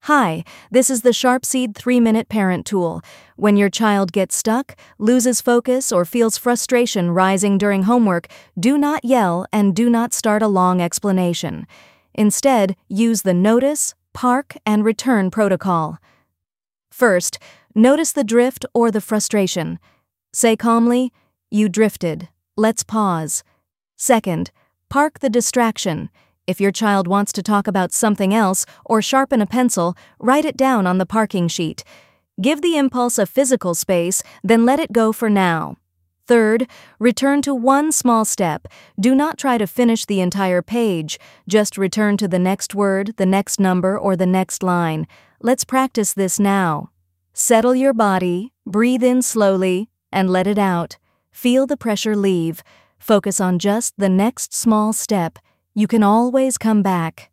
Hi, this is the Sharpseed 3-Minute Parent Tool. When your child gets stuck, loses focus, or feels frustration rising during homework, do not yell and do not start a long explanation. Instead, use the notice, park, and return protocol. First, notice the drift or the frustration. Say calmly, "You drifted. Let's pause." Second, park the distraction. If your child wants to talk about something else or sharpen a pencil, write it down on the parking sheet. Give the impulse a physical space, then let it go for now. Third, return to one small step. Do not try to finish the entire page. Just return to the next word, the next number, or the next line. Let's practice this now. Settle your body, breathe in slowly, and let it out. Feel the pressure leave. Focus on just the next small step. You can always come back.